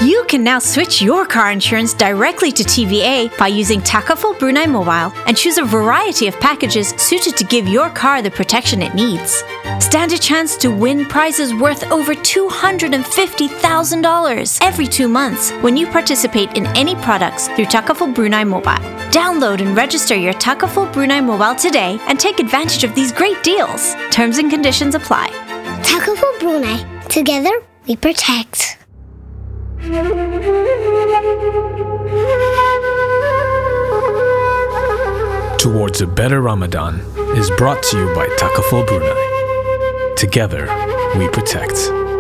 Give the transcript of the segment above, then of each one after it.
You can now switch your car insurance directly to TVA by using Takaful Brunei Mobile and choose a variety of packages suited to give your car the protection it needs. Stand a chance to win prizes worth over $250,000 every 2 months when you participate in any products through Takaful Brunei Mobile. Download and register your Takaful Brunei Mobile today and take advantage of these great deals. Terms and conditions apply. Takaful Brunei. Together, we protect. Towards a Better Ramadan is brought to you by Takaful Brunei. Together, we protect.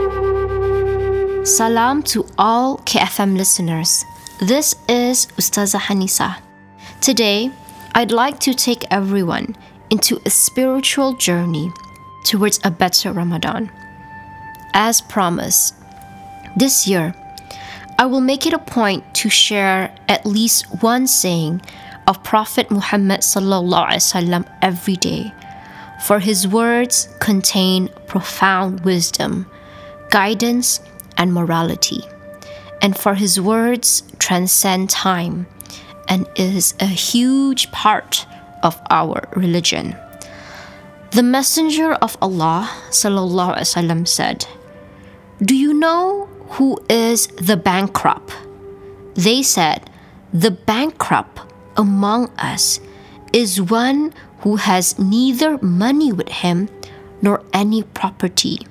Salam to all KFM listeners. This is Ustazah Hanisa. Today, I'd like to take everyone into a spiritual journey towards a better Ramadan. As promised, this year, I will make it a point to share at least one saying of Prophet Muhammad ﷺ every day, for his words contain profound wisdom, guidance, and morality, and for his words transcend time and is a huge part of our religion. The Messenger of Allah ﷺ said, "Do you know who is the bankrupt?" They said, "The bankrupt among us is one who has neither money with him nor any property."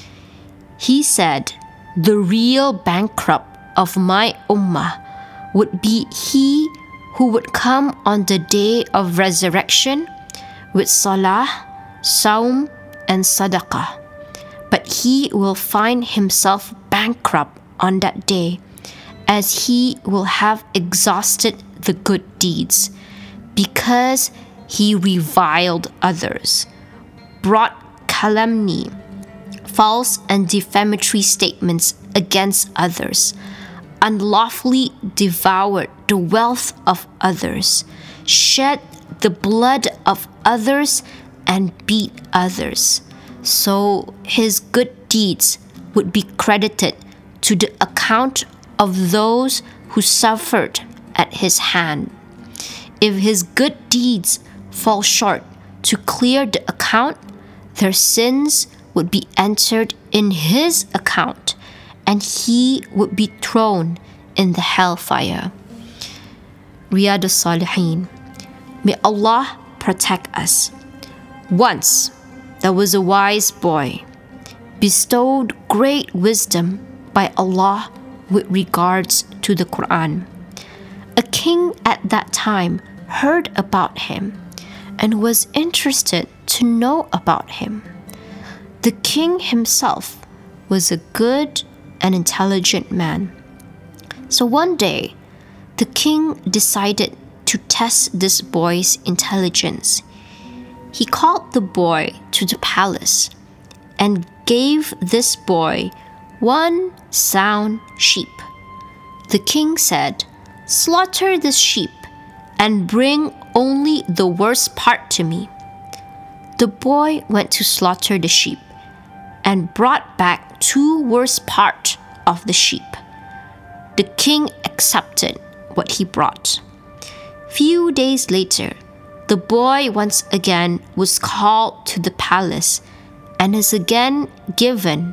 He said, "The real bankrupt of my ummah would be he who would come on the day of resurrection with salah, saum, and sadaqah. But he will find himself bankrupt on that day, as he will have exhausted the good deeds, because he reviled others, brought calumny, false and defamatory statements against others, unlawfully devoured the wealth of others, shed the blood of others, and beat others. So his good deeds would be credited to the account of those who suffered at his hand. If his good deeds fall short to clear the account, their sins would be entered in his account, and he would be thrown in the hellfire." Riyadus Salihin. May Allah protect us. Once there was a wise boy, bestowed great wisdom by Allah with regards to the Quran. A king at that time heard about him and was interested to know about him. The king himself was a good and intelligent man. So one day, the king decided to test this boy's intelligence. He called the boy to the palace and gave this boy one sound sheep. The king said, "Slaughter this sheep and bring only the worst part to me." The boy went to slaughter the sheep and brought back 2 worst parts of the sheep. The king accepted what he brought. Few days later, the boy once again was called to the palace and is again given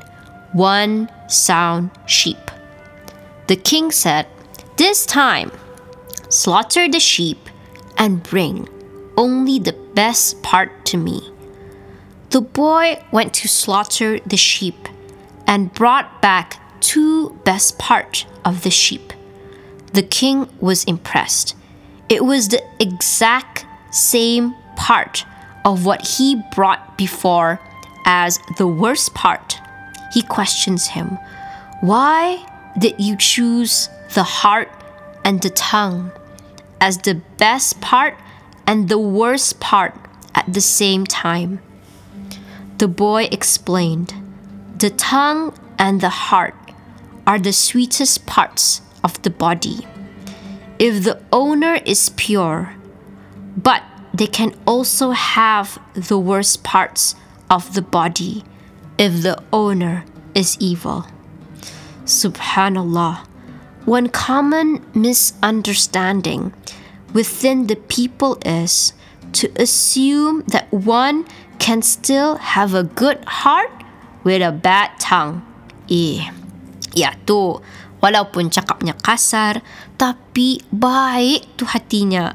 1 sound sheep. The king said, "This time, slaughter the sheep and bring only the best part to me." The boy went to slaughter the sheep and brought back 2 best parts of the sheep. The king was impressed. It was the exact same part of what he brought before as the worst part. He questions him, "Why did you choose the heart and the tongue as the best part and the worst part at the same time?" The boy explained, "The tongue and the heart are the sweetest parts of the body. If the owner is pure, but they can also have the worst parts of the body if the owner is evil." Subhanallah, one common misunderstanding within the people is to assume that one can still have a good heart with a bad tongue. Ya tu, walaupun cakapnya kasar, tapi baik tu hatinya.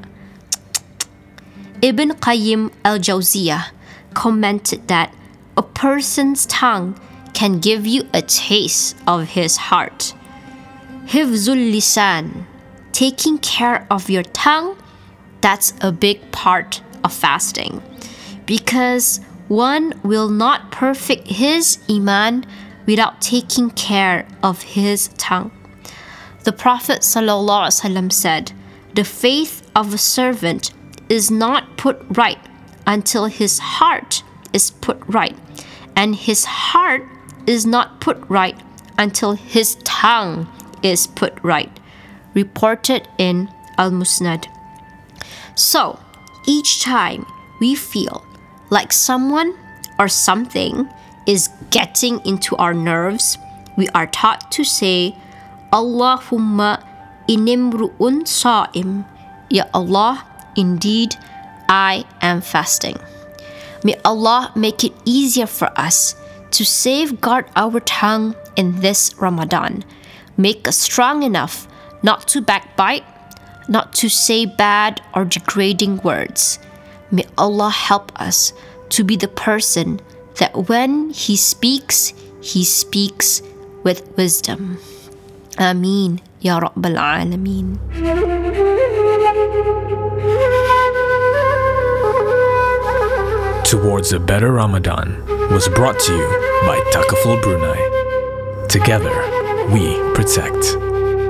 Ibn Qayyim al-Jawziyah commented that a person's tongue can give you a taste of his heart. Hifzul lisan, taking care of your tongue, that's a big part of fasting. Because one will not perfect his iman without taking care of his tongue. The Prophet ﷺ said, "The faith of a servant is not put right until his heart is put right, and his heart is not put right until his tongue is put right." Reported in Al-Musnad. So, each time we feel like someone or something is getting into our nerves, we are taught to say, Allahumma inimru'un sa'im. Ya Allah, indeed, I am fasting. May Allah make it easier for us to safeguard our tongue in this Ramadan. Make us strong enough not to backbite, not to say bad or degrading words. May Allah help us to be the person that when He speaks with wisdom. Ameen, Ya Rabbal Alameen. Towards a Better Ramadan was brought to you by Takaful Brunei. Together, we protect.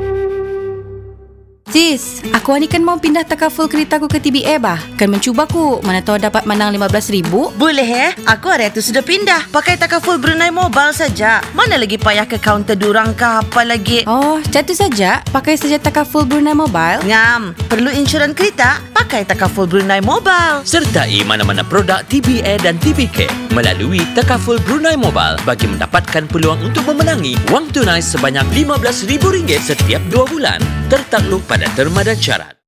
Sis, aku ni kan mau pindah takaful kereta aku ke TBA bah. Kan mencuba ku, mana tahu dapat menang 15,000. Boleh Aku hari tu sudah pindah. Pakai takaful Brunei Mobile saja. Mana lagi payah ke kaunter durang ke apa lagi. Oh, jatuh saja. Pakai saja takaful Brunei Mobile. Ngam, perlu insurans kereta? Pakai takaful Brunei Mobile. Sertai mana-mana produk TBA dan TBK melalui takaful Brunei Mobile bagi mendapatkan peluang untuk memenangi wang tunai sebanyak RM15,000 setiap 2 bulan. Tertakluk pada terma dan syarat.